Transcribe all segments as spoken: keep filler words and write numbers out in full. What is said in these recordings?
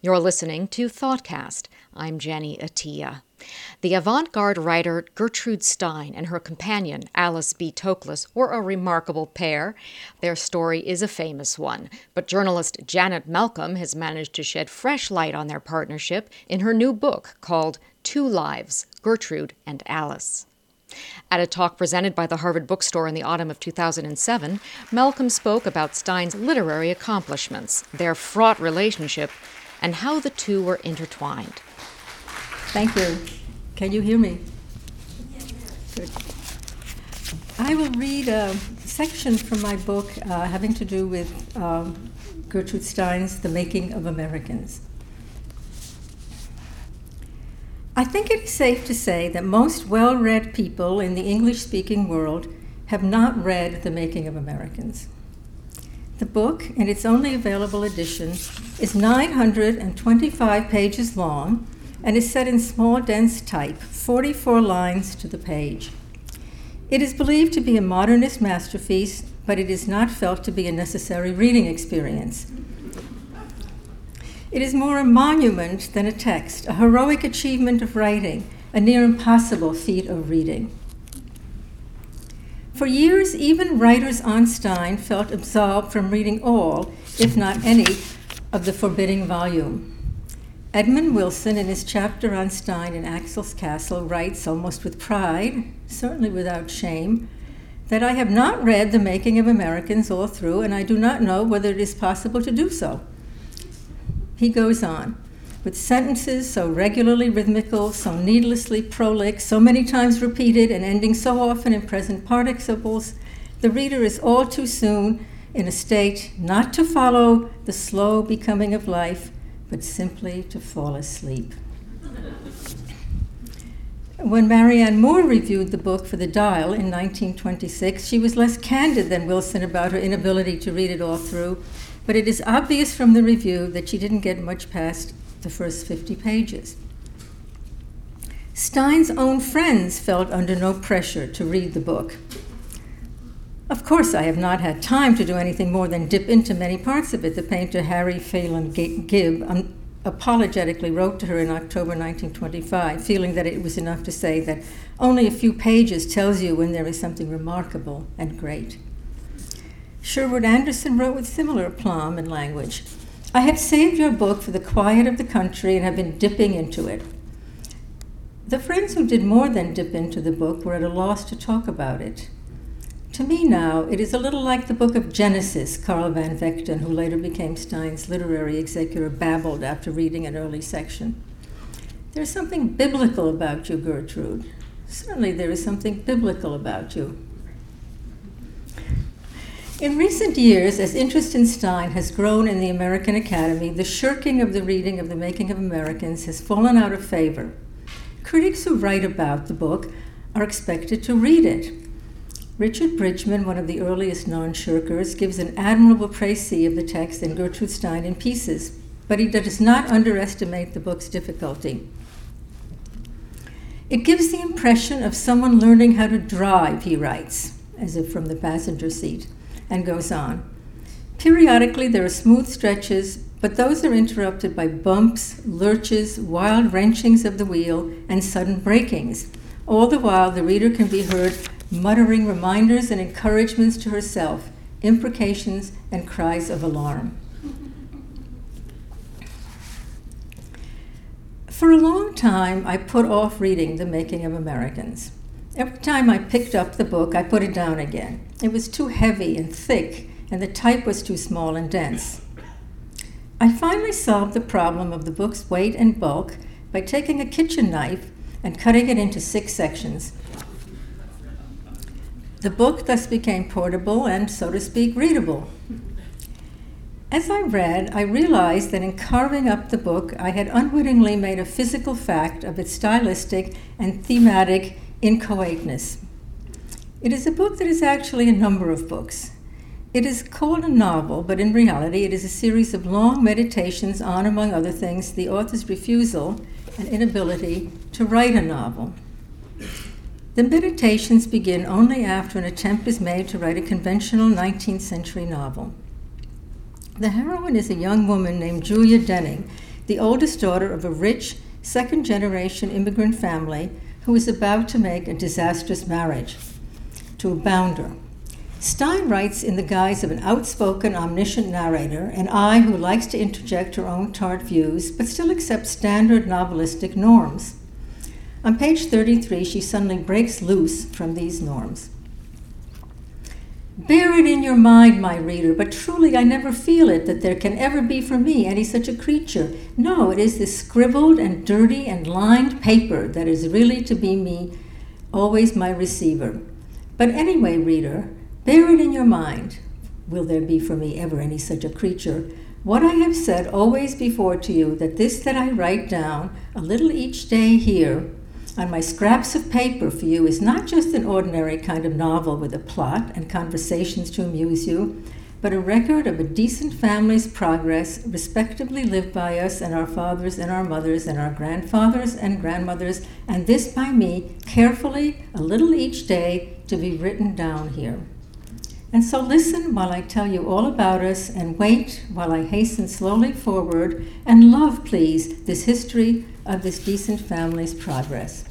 You're listening to ThoughtCast. I'm Jenny Attia. The avant-garde writer Gertrude Stein and her companion Alice B. Toklas were a remarkable pair. Their story is a famous one, but journalist Janet Malcolm has managed to shed fresh light on their partnership in her new book called Two Lives, Gertrude and Alice. At a talk presented by the Harvard Bookstore in the autumn of two thousand seven, Malcolm spoke about Stein's literary accomplishments, their fraught relationship, and how the two were intertwined. Thank you. Can you hear me? Good. I will read a section from my book uh, having to do with um, Gertrude Stein's The Making of Americans. I think it is safe to say that most well-read people in the English-speaking world have not read The Making of Americans. The book, in its only available edition, is nine hundred twenty-five pages long and is set in small, dense type, forty-four lines to the page. It is believed to be a modernist masterpiece, but it is not felt to be a necessary reading experience. It is more a monument than a text, a heroic achievement of writing, a near impossible feat of reading. For years, even writers on Stein felt absolved from reading all, if not any, of the forbidding volume. Edmund Wilson, in his chapter on Stein in Axel's Castle, writes almost with pride, certainly without shame, that I have not read The Making of Americans all through, and I do not know whether it is possible to do so. He goes on, with sentences so regularly rhythmical, so needlessly prolix, so many times repeated, and ending so often in present participles, the reader is all too soon in a state not to follow the slow becoming of life, but simply to fall asleep. When Marianne Moore reviewed the book for The Dial in nineteen twenty-six, she was less candid than Wilson about her inability to read it all through, but it is obvious from the review that she didn't get much past the first fifty pages. Stein's own friends felt under no pressure to read the book. Of course, I have not had time to do anything more than dip into many parts of it, the painter Harry Phelan Gibb um, apologetically wrote to her in October nineteen twenty-five, feeling that it was enough to say that only a few pages tells you when there is something remarkable and great. Sherwood Anderson wrote with similar aplomb and language, I have saved your book for the quiet of the country and have been dipping into it. The friends who did more than dip into the book were at a loss to talk about it. To me now, it is a little like the book of Genesis, Carl Van Vechten, who later became Stein's literary executor, babbled after reading an early section. There's something biblical about you, Gertrude. Certainly there is something biblical about you. In recent years, as interest in Stein has grown in the American Academy, the shirking of the reading of The Making of Americans has fallen out of favor. Critics who write about the book are expected to read it. Richard Bridgman, one of the earliest non-shirkers, gives an admirable précis of the text in Gertrude Stein in Pieces, but he does not underestimate the book's difficulty. It gives the impression of someone learning how to drive, he writes, as if from the passenger seat, and goes on. Periodically, there are smooth stretches, but those are interrupted by bumps, lurches, wild wrenchings of the wheel, and sudden brakings. All the while, the reader can be heard muttering reminders and encouragements to herself, imprecations and cries of alarm. For a long time, I put off reading The Making of Americans. Every time I picked up the book, I put it down again. It was too heavy and thick, and the type was too small and dense. I finally solved the problem of the book's weight and bulk by taking a kitchen knife and cutting it into six sections. The book thus became portable and, so to speak, readable. As I read, I realized that in carving up the book, I had unwittingly made a physical fact of its stylistic and thematic inchoateness. It is a book that is actually a number of books. It is called a novel, but in reality it is a series of long meditations on, among other things, the author's refusal and inability to write a novel. The meditations begin only after an attempt is made to write a conventional nineteenth century novel. The heroine is a young woman named Julia Denning, the oldest daughter of a rich, second-generation immigrant family who is about to make a disastrous marriage to a bounder. Stein writes in the guise of an outspoken, omniscient narrator, an I who likes to interject her own tart views, but still accepts standard novelistic norms. On page thirty-three, she suddenly breaks loose from these norms. Bear it in your mind, my reader, but truly I never feel it that there can ever be for me any such a creature. No, it is this scribbled and dirty and lined paper that is really to be me, always my receiver. But anyway, reader, bear it in your mind. Will there be for me ever any such a creature? What I have said always before to you, that this that I write down a little each day here on my scraps of paper for you is not just an ordinary kind of novel with a plot and conversations to amuse you, but a record of a decent family's progress, respectably lived by us and our fathers and our mothers and our grandfathers and grandmothers, and this by me, carefully, a little each day, to be written down here. And so listen while I tell you all about us, and wait while I hasten slowly forward, and love, please, this history of this decent family's progress.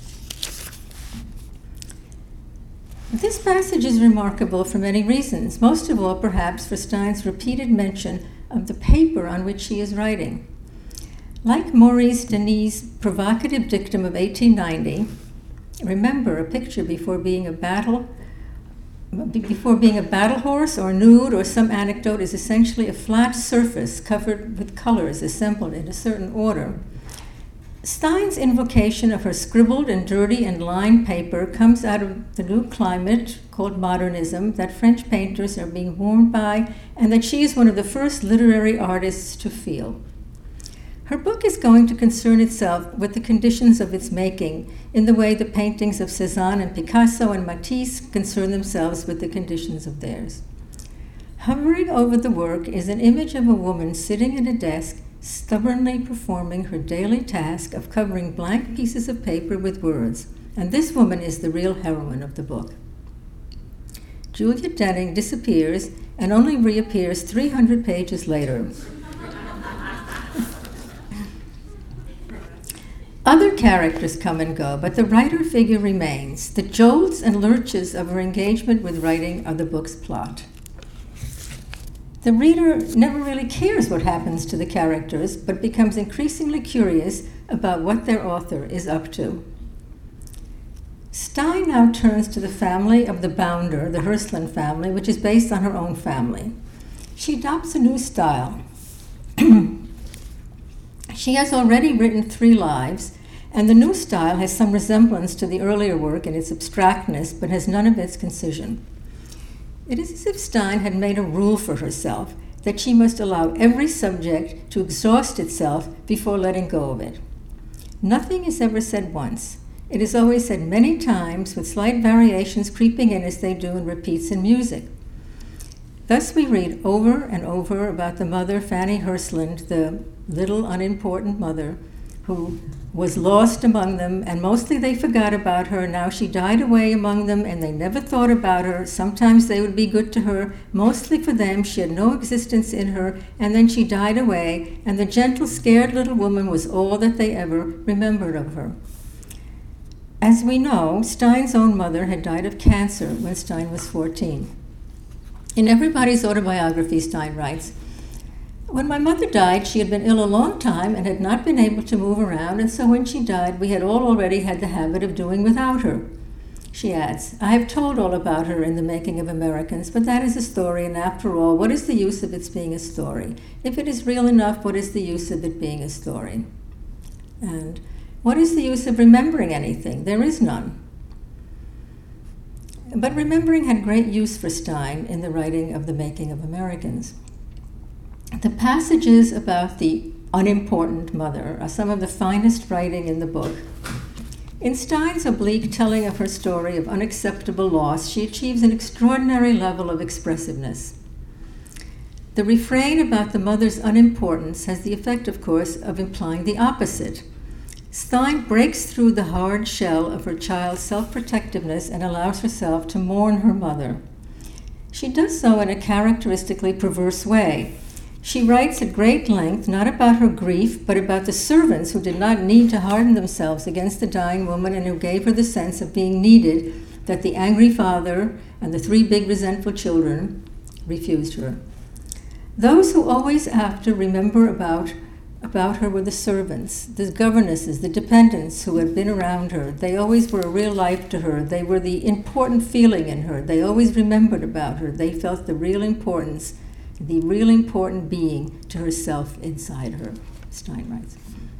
This passage is remarkable for many reasons, most of all perhaps for Stein's repeated mention of the paper on which she is writing. Like Maurice Denis' provocative dictum of eighteen ninety, remember, a picture before being a battle before being a battle horse or nude or some anecdote is essentially a flat surface covered with colors assembled in a certain order. Stein's invocation of her scribbled and dirty and lined paper comes out of the new climate called modernism that French painters are being warmed by, and that she is one of the first literary artists to feel. Her book is going to concern itself with the conditions of its making in the way the paintings of Cézanne and Picasso and Matisse concern themselves with the conditions of theirs. Hovering over the work is an image of a woman sitting at a desk, stubbornly performing her daily task of covering blank pieces of paper with words, and this woman is the real heroine of the book. Julia Denning disappears and only reappears three hundred pages later. Other characters come and go, but the writer figure remains. The jolts and lurches of her engagement with writing are the book's plot. The reader never really cares what happens to the characters, but becomes increasingly curious about what their author is up to. Stein now turns to the family of the bounder, the Hirslin family, which is based on her own family. She adopts a new style. She has already written three lives, and the new style has some resemblance to the earlier work in its abstractness, but has none of its concision. It is as if Stein had made a rule for herself that she must allow every subject to exhaust itself before letting go of it. Nothing is ever said once. It is always said many times, with slight variations creeping in as they do in repeats in music. Thus we read over and over about the mother, Fanny Hirslin, the little unimportant mother, who was lost among them, and mostly they forgot about her. Now she died away among them, and they never thought about her. Sometimes they would be good to her. Mostly for them, she had no existence in her, and then she died away, and the gentle, scared little woman was all that they ever remembered of her. As we know, Stein's own mother had died of cancer when Stein was fourteen. In Everybody's Autobiography, Stein writes, "When my mother died, she had been ill a long time and had not been able to move around, and so when she died, we had all already had the habit of doing without her." She adds, "I have told all about her in The Making of Americans, but that is a story, and after all, what is the use of its being a story? If it is real enough, what is the use of it being a story? And what is the use of remembering anything? There is none." But remembering had great use for Stein in the writing of The Making of Americans. The passages about the unimportant mother are some of the finest writing in the book. In Stein's oblique telling of her story of unacceptable loss, she achieves an extraordinary level of expressiveness. The refrain about the mother's unimportance has the effect, of course, of implying the opposite. Stein breaks through the hard shell of her child's self-protectiveness and allows herself to mourn her mother. She does so in a characteristically perverse way. She writes at great length not about her grief, but about the servants who did not need to harden themselves against the dying woman and who gave her the sense of being needed that the angry father and the three big resentful children refused her. Those who always after remember about, about her were the servants, the governesses, the dependents who had been around her. They always were a real life to her. They were the important feeling in her. They always remembered about her. They felt the real importance, the real important being to herself inside her, Stein writes.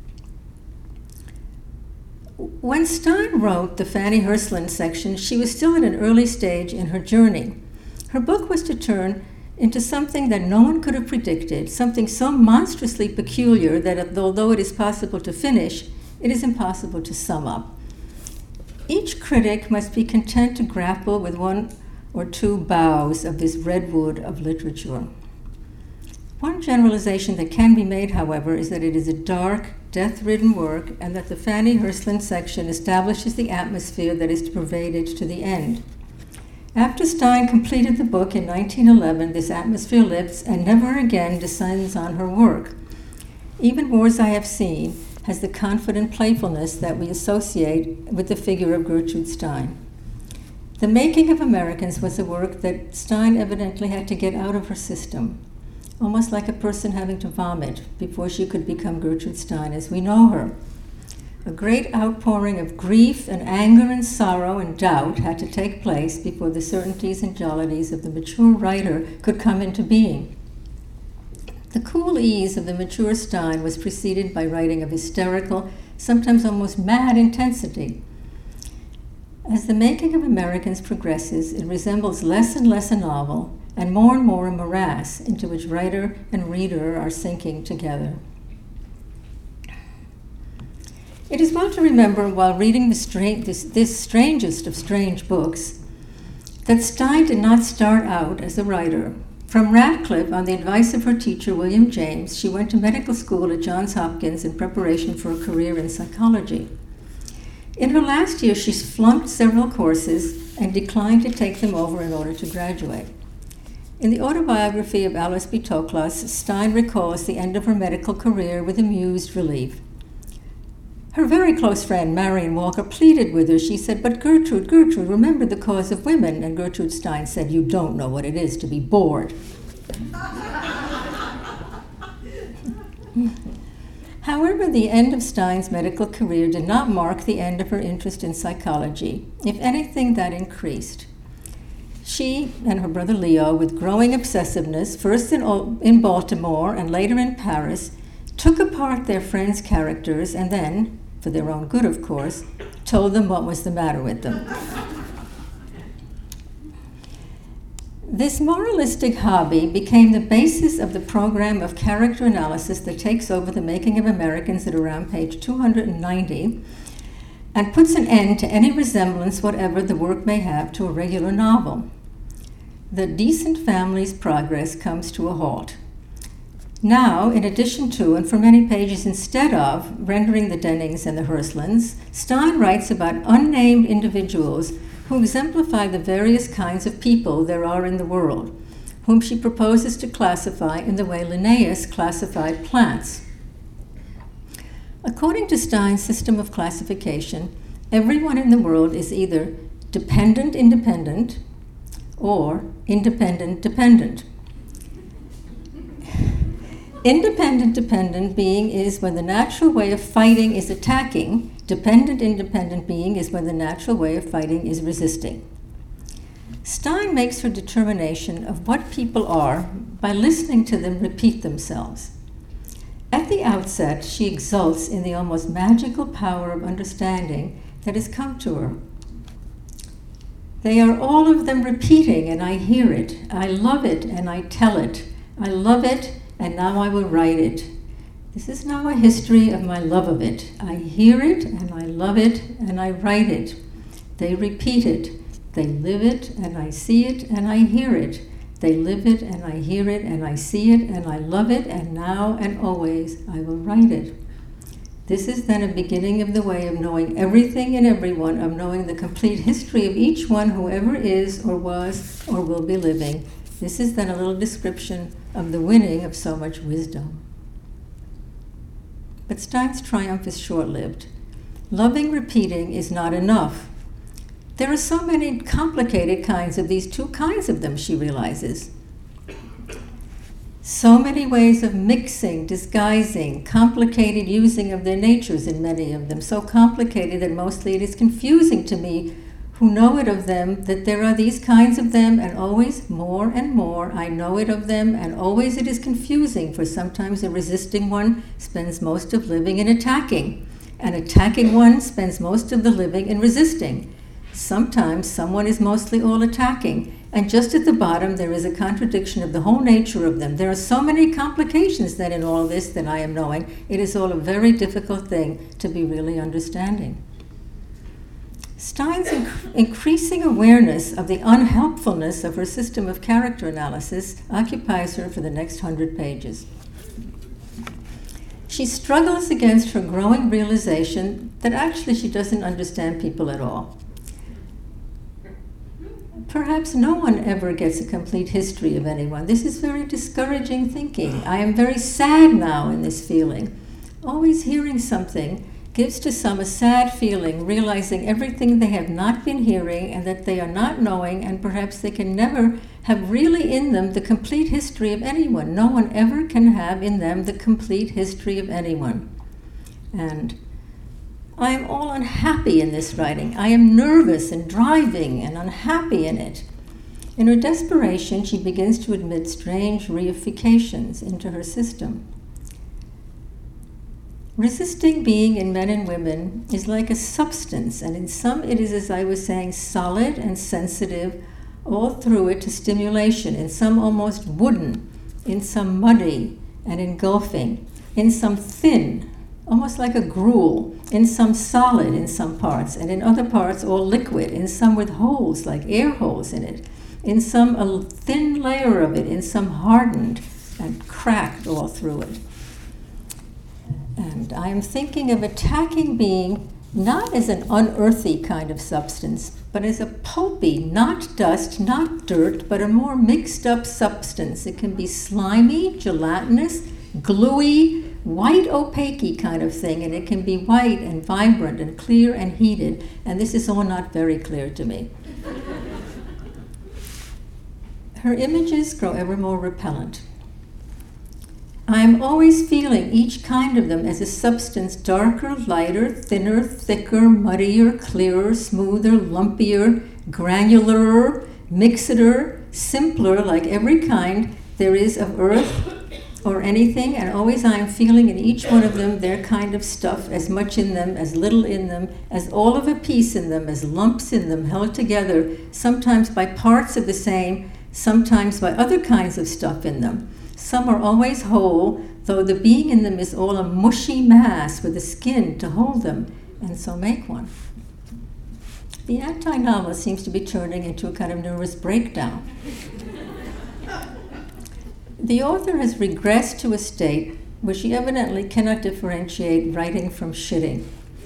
When Stein wrote the Fanny Hersland section, she was still at an early stage in her journey. Her book was to turn into something that no one could have predicted, something so monstrously peculiar that although it is possible to finish, it is impossible to sum up. Each critic must be content to grapple with one or two boughs of this redwood of literature. One generalization that can be made, however, is that it is a dark, death-ridden work and that the Fanny Hersland section establishes the atmosphere that is to pervade it to the end. After Stein completed the book in nineteen eleven, this atmosphere lifts and never again descends on her work. Even Wars I Have Seen has the confident playfulness that we associate with the figure of Gertrude Stein. The Making of Americans was a work that Stein evidently had to get out of her system, almost like a person having to vomit before she could become Gertrude Stein as we know her. A great outpouring of grief and anger and sorrow and doubt had to take place before the certainties and jollities of the mature writer could come into being. The cool ease of the mature Stein was preceded by writing of hysterical, sometimes almost mad intensity. As The Making of Americans progresses, it resembles less and less a novel, and more and more a morass into which writer and reader are sinking together. It is well to remember, while reading the stra- this, this strangest of strange books, that Stein did not start out as a writer. From Radcliffe, on the advice of her teacher, William James, she went to medical school at Johns Hopkins in preparation for a career in psychology. In her last year, she flunked several courses and declined to take them over in order to graduate. In the autobiography of Alice B. Toklas, Stein recalls the end of her medical career with amused relief. Her very close friend, Marion Walker, pleaded with her. She said, "But Gertrude, Gertrude, remember the cause of women." And Gertrude Stein said, "You don't know what it is to be bored." However, the end of Stein's medical career did not mark the end of her interest in psychology. If anything, that increased. She and her brother Leo, with growing obsessiveness, first in, in Baltimore and later in Paris, took apart their friends' characters and then, for their own good of course, told them what was the matter with them. This moralistic hobby became the basis of the program of character analysis that takes over The Making of Americans at around page two hundred ninety and puts an end to any resemblance whatever the work may have to a regular novel. The decent family's progress comes to a halt. Now, in addition to, and for many pages instead of, rendering the Dennings and the Herslands, Stein writes about unnamed individuals who exemplify the various kinds of people there are in the world, whom she proposes to classify in the way Linnaeus classified plants. According to Stein's system of classification, everyone in the world is either dependent-independent or independent-dependent. Independent-dependent being is when the natural way of fighting is attacking. Dependent-independent being is when the natural way of fighting is resisting. Stein makes her determination of what people are by listening to them repeat themselves. At the outset, she exults in the almost magical power of understanding that has come to her. They are all of them repeating, and I hear it. I love it, and I tell it. I love it, and now I will write it. This is now a history of my love of it. I hear it, and I love it, and I write it. They repeat it. They live it, and I see it, and I hear it. They live it, and I hear it, and I see it, and I love it, and now and always I will write it. This is then a beginning of the way of knowing everything and everyone, of knowing the complete history of each one, whoever is or was or will be living. This is then a little description of the winning of so much wisdom. But Stein's triumph is short-lived. Loving repeating is not enough. There are so many complicated kinds of these two kinds of them, she realizes. So many ways of mixing, disguising, complicated using of their natures in many of them, so complicated that mostly it is confusing to me who know it of them, that there are these kinds of them, and always more and more I know it of them, and always it is confusing, for sometimes a resisting one spends most of living in attacking, and attacking one spends most of the living in resisting. Sometimes someone is mostly all attacking, and just at the bottom there is a contradiction of the whole nature of them. There are so many complications then in all this that I am knowing. It is all a very difficult thing to be really understanding. Stein's inc- increasing awareness of the unhelpfulness of her system of character analysis occupies her for the next hundred pages. She struggles against her growing realization that actually she doesn't understand people at all. Perhaps no one ever gets a complete history of anyone. This is very discouraging thinking. I am very sad now in this feeling. Always hearing something gives to some a sad feeling, realizing everything they have not been hearing and that they are not knowing, and perhaps they can never have really in them the complete history of anyone. No one ever can have in them the complete history of anyone. And I am all unhappy in this writing. I am nervous and driving and unhappy in it. In her desperation, she begins to admit strange reifications into her system. Resisting being in men and women is like a substance, and in some it is, as I was saying, solid and sensitive, all through it to stimulation, in some almost wooden, in some muddy and engulfing, in some thin, almost like a gruel, in some solid in some parts, and in other parts all liquid, in some with holes, like air holes in it, in some a thin layer of it, in some hardened and cracked all through it. And I am thinking of attacking being not as an unearthly kind of substance, but as a pulpy, not dust, not dirt, but a more mixed up substance. It can be slimy, gelatinous, gluey, white opaque kind of thing, and it can be white and vibrant and clear and heated, and this is all not very clear to me. Her images grow ever more repellent. I am always feeling each kind of them as a substance darker, lighter, thinner, thicker, muddier, clearer, smoother, lumpier, granularer, mixeder, simpler, like every kind there is of earth or anything, and always I am feeling in each one of them their kind of stuff, as much in them, as little in them, as all of a piece in them, as lumps in them, held together, sometimes by parts of the same, sometimes by other kinds of stuff in them. Some are always whole, though the being in them is all a mushy mass with a skin to hold them, and so make one. The anti-novel seems to be turning into a kind of nervous breakdown. The author has regressed to a state where she evidently cannot differentiate writing from shitting.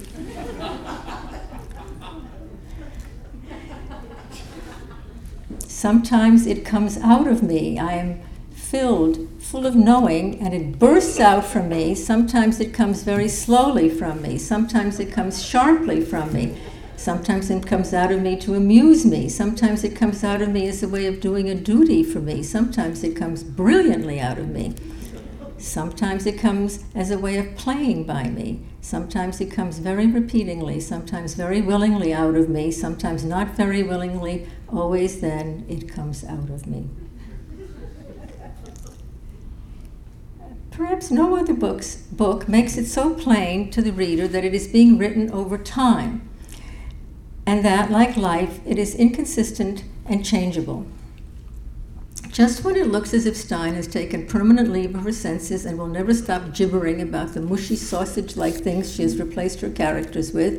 Sometimes it comes out of me. I am filled, full of knowing, and it bursts out from me. Sometimes it comes very slowly from me. Sometimes it comes sharply from me. Sometimes it comes out of me to amuse me. Sometimes it comes out of me as a way of doing a duty for me. Sometimes it comes brilliantly out of me. Sometimes it comes as a way of playing by me. Sometimes it comes very repeatedly, sometimes very willingly out of me, sometimes not very willingly. Always then it comes out of me. Perhaps no other book's, book makes it so plain to the reader that it is being written over time, and that, like life, it is inconsistent and changeable. Just when it looks as if Stein has taken permanent leave of her senses and will never stop gibbering about the mushy sausage-like things she has replaced her characters with,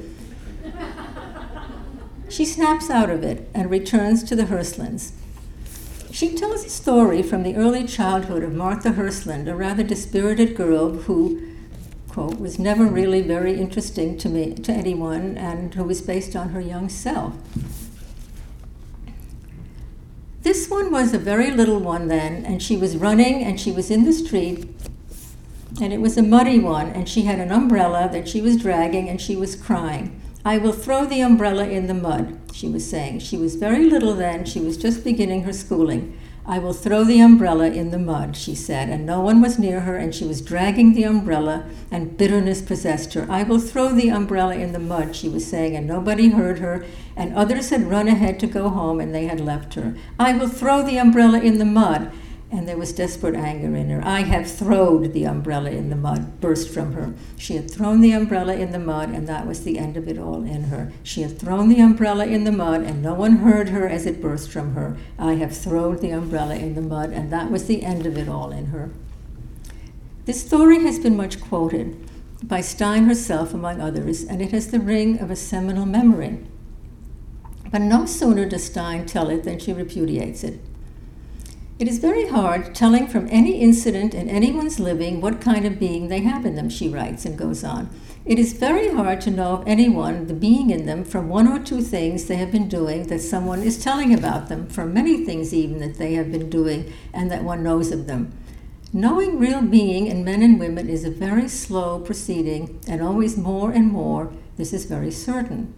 she snaps out of it and returns to the Hirslunds. She tells a story from the early childhood of Martha Hirslund, a rather dispirited girl who, quote, was never really very interesting to me, to anyone, and who was based on her young self. This one was a very little one then, and she was running, and she was in the street, and it was a muddy one, and she had an umbrella that she was dragging, and she was crying. "I will throw the umbrella in the mud," she was saying. She was very little then. She was just beginning her schooling. "I will throw the umbrella in the mud," she said, and no one was near her, and she was dragging the umbrella, and bitterness possessed her. "I will throw the umbrella in the mud," she was saying, and nobody heard her, and others had run ahead to go home, and they had left her. "I will throw the umbrella in the mud," and there was desperate anger in her. "I have throwed the umbrella in the mud," burst from her. She had thrown the umbrella in the mud, and that was the end of it all in her. She had thrown the umbrella in the mud, and no one heard her as it burst from her. "I have thrown the umbrella in the mud," and that was the end of it all in her. This story has been much quoted by Stein herself, among others, and it has the ring of a seminal memory. But no sooner does Stein tell it than she repudiates it. "It is very hard telling from any incident in anyone's living what kind of being they have in them," she writes and goes on. "It is very hard to know of anyone, the being in them, from one or two things they have been doing that someone is telling about them, from many things even that they have been doing and that one knows of them. Knowing real being in men and women is a very slow proceeding, and always more and more, this is very certain."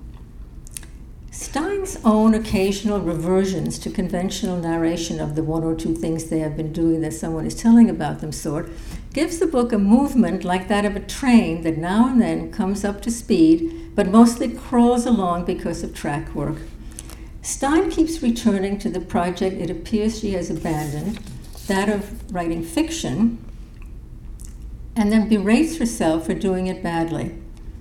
Stein's own occasional reversions to conventional narration of the one or two things they have been doing that someone is telling about them sort gives the book a movement like that of a train that now and then comes up to speed, but mostly crawls along because of track work. Stein keeps returning to the project it appears she has abandoned, that of writing fiction, and then berates herself for doing it badly.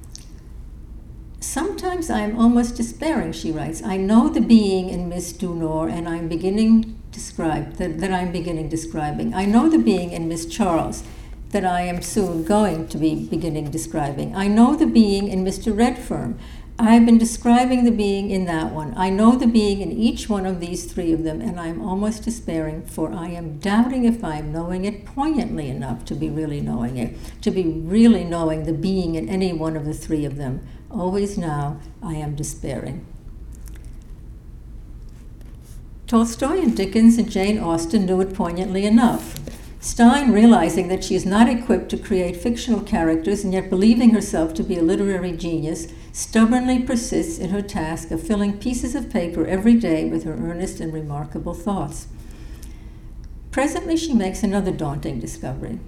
"Sometimes I am almost despairing," she writes. "I know the being in Miss Dunor, and I am beginning describe that, that I am beginning describing. I know the being in Miss Charles, that I am soon going to be beginning describing. I know the being in Mister Redfern. I have been describing the being in that one. I know the being in each one of these three of them, and I am almost despairing, for I am doubting if I am knowing it poignantly enough to be really knowing it, to be really knowing the being in any one of the three of them. Always now I am despairing." Tolstoy and Dickens and Jane Austen knew it poignantly enough. Stein, realizing that she is not equipped to create fictional characters and yet believing herself to be a literary genius, stubbornly persists in her task of filling pieces of paper every day with her earnest and remarkable thoughts. Presently she makes another daunting discovery.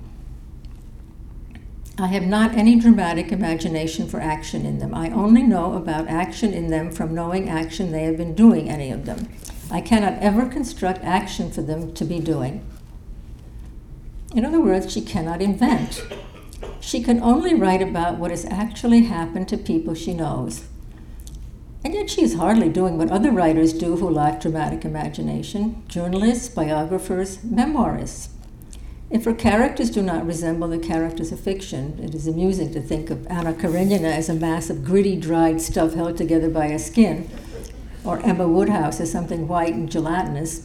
"I have not any dramatic imagination for action in them. I only know about action in them from knowing action they have been doing, any of them. I cannot ever construct action for them to be doing." In other words, she cannot invent. She can only write about what has actually happened to people she knows. And yet she is hardly doing what other writers do who lack dramatic imagination: journalists, biographers, memoirists. If her characters do not resemble the characters of fiction, it is amusing to think of Anna Karenina as a mass of gritty, dried stuff held together by a skin, or Emma Woodhouse as something white and gelatinous.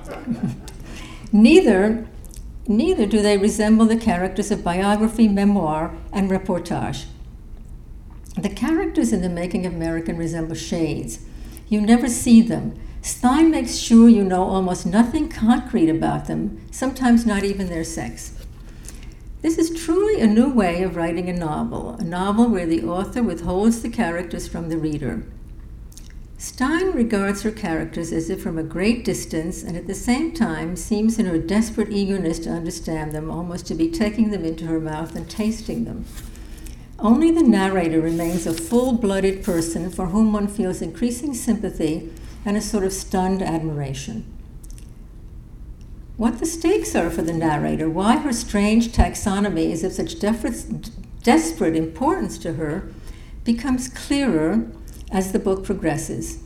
neither, neither do they resemble the characters of biography, memoir, and reportage. The characters in The Making of American resemble shades. You never see them. Stein makes sure you know almost nothing concrete about them, sometimes not even their sex. This is truly a new way of writing a novel, a novel where the author withholds the characters from the reader. Stein regards her characters as if from a great distance, and at the same time seems in her desperate eagerness to understand them almost to be taking them into her mouth and tasting them. Only the narrator remains a full-blooded person for whom one feels increasing sympathy and a sort of stunned admiration. What the stakes are for the narrator, why her strange taxonomy is of such desperate importance to her, becomes clearer as the book progresses.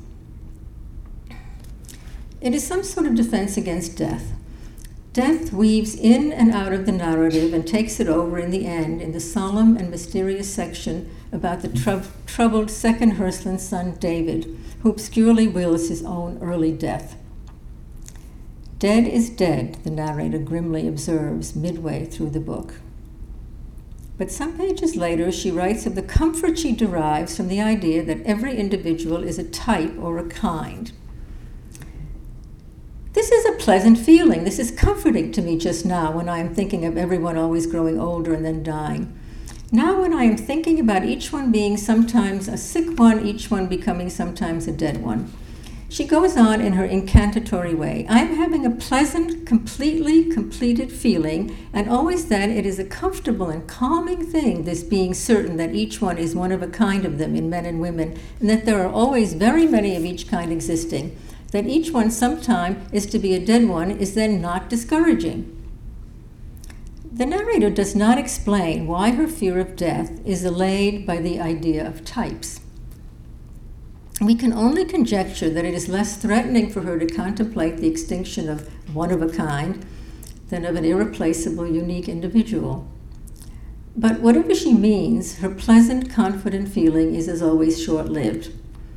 It is some sort of defense against death. Death weaves in and out of the narrative and takes it over in the end in the solemn and mysterious section about the trou- troubled second Hersland's son David, who obscurely wills his own early death. "Dead is dead," the narrator grimly observes midway through the book. But some pages later, she writes of the comfort she derives from the idea that every individual is a type or a kind. This is a pleasant feeling. This is comforting to me just now when I am thinking of everyone always growing older and then dying. Now when I am thinking about each one being sometimes a sick one, each one becoming sometimes a dead one. She goes on in her incantatory way. I am having a pleasant, completely completed feeling, and always then it is a comfortable and calming thing, this being certain that each one is one of a kind of them in men and women, and that there are always very many of each kind existing. That each one sometime is to be a dead one is then not discouraging. The narrator does not explain why her fear of death is allayed by the idea of types. We can only conjecture that it is less threatening for her to contemplate the extinction of one of a kind than of an irreplaceable, unique individual. But whatever she means, her pleasant, confident feeling is as always short-lived.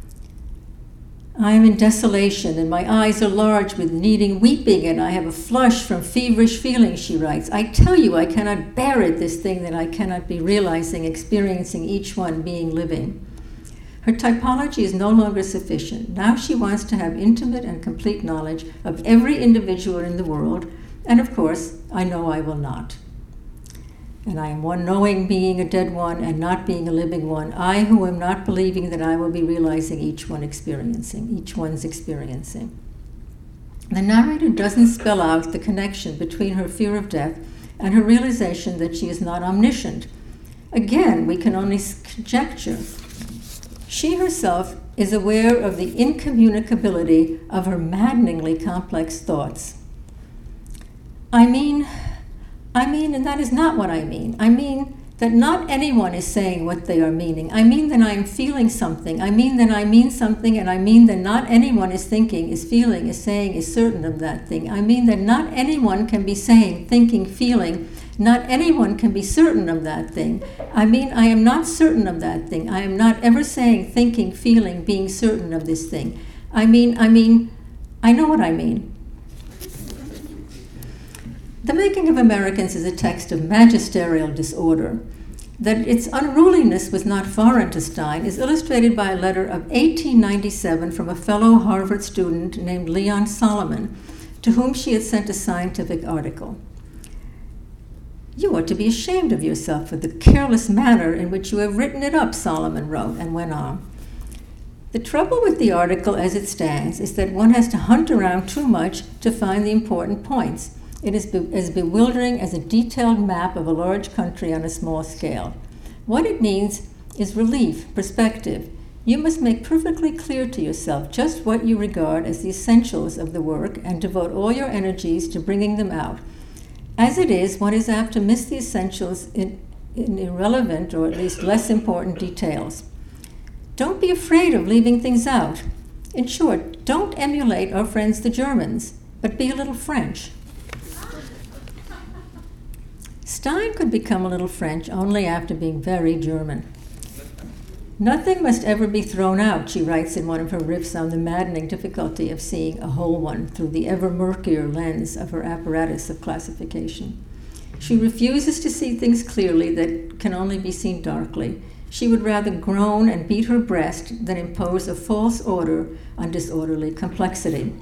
I am in desolation, and my eyes are large with needing weeping, and I have a flush from feverish feelings, she writes. I tell you, I cannot bear it, this thing that I cannot be realizing, experiencing each one being living. Her typology is no longer sufficient. Now she wants to have intimate and complete knowledge of every individual in the world, and of course, I know I will not. And I am one knowing being a dead one and not being a living one, I who am not believing that I will be realizing each one experiencing, each one's experiencing. The narrator doesn't spell out the connection between her fear of death and her realization that she is not omniscient. Again, we can only conjecture. She herself is aware of the incommunicability of her maddeningly complex thoughts. I mean... I mean, and that is not what I mean. I mean that not anyone is saying what they are meaning. I mean that I am feeling something. I mean that I mean something, and I mean that not anyone is thinking, is feeling, is saying, is certain of that thing. I mean that not anyone can be saying, thinking, feeling. Not anyone can be certain of that thing. I mean, I am not certain of that thing. I am not ever saying, thinking, feeling, being certain of this thing. I mean, I mean, I know what I mean. The Making of Americans is a text of magisterial disorder. That its unruliness was not foreign to Stein is illustrated by a letter of eighteen ninety-seven from a fellow Harvard student named Leon Solomon, to whom she had sent a scientific article. You ought to be ashamed of yourself for the careless manner in which you have written it up, Solomon wrote, and went on. The trouble with the article as it stands is that one has to hunt around too much to find the important points. It is be- as bewildering as a detailed map of a large country on a small scale. What it means is relief, perspective. You must make perfectly clear to yourself just what you regard as the essentials of the work and devote all your energies to bringing them out. As it is, one is apt to miss the essentials in, in irrelevant or at least less important details. Don't be afraid of leaving things out. In short, don't emulate our friends the Germans, but be a little French. Stein could become a little French only after being very German. Nothing must ever be thrown out, she writes in one of her riffs on the maddening difficulty of seeing a whole one through the ever murkier lens of her apparatus of classification. She refuses to see things clearly that can only be seen darkly. She would rather groan and beat her breast than impose a false order on disorderly complexity.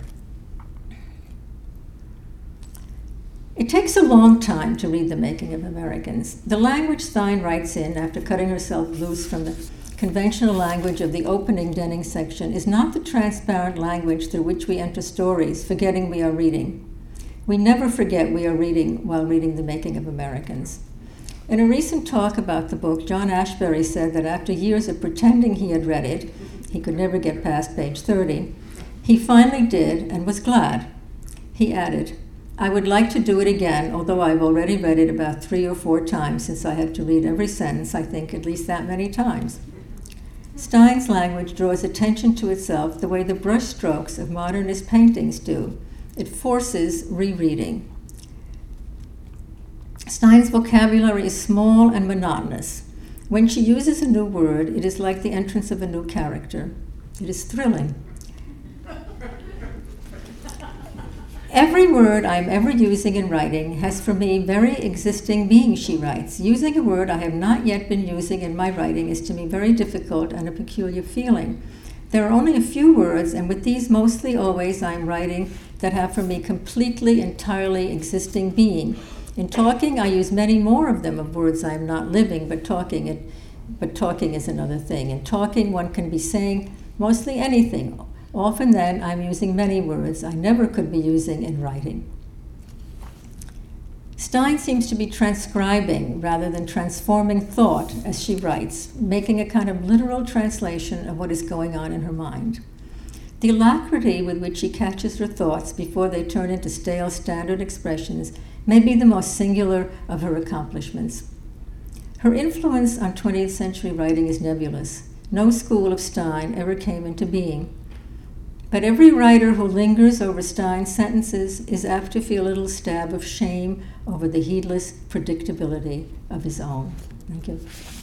It takes a long time to read The Making of Americans. The language Stein writes in after cutting herself loose from the conventional language of the opening Denning section is not the transparent language through which we enter stories, forgetting we are reading. We never forget we are reading while reading The Making of Americans. In a recent talk about the book, John Ashbery said that after years of pretending he had read it, he could never get past page thirty, he finally did and was glad. He added, I would like to do it again, although I've already read it about three or four times since I have to read every sentence, I think, at least that many times. Stein's language draws attention to itself the way the brushstrokes of modernist paintings do. It forces rereading. Stein's vocabulary is small and monotonous. When she uses a new word, it is like the entrance of a new character. It is thrilling. Every word I'm ever using in writing has for me very existing being, she writes. Using a word I have not yet been using in my writing is to me very difficult and a peculiar feeling. There are only a few words, and with these mostly always I am writing that have for me completely, entirely existing being. In talking, I use many more of them of words I am not living, but talking it, but talking is another thing. In talking, one can be saying mostly anything. Often then, I'm using many words I never could be using in writing. Stein seems to be transcribing rather than transforming thought as she writes, making a kind of literal translation of what is going on in her mind. The alacrity with which she catches her thoughts before they turn into stale standard expressions may be the most singular of her accomplishments. Her influence on twentieth century writing is nebulous. No school of Stein ever came into being. But every writer who lingers over Stein's sentences is apt to feel a little stab of shame over the heedless predictability of his own. Thank you.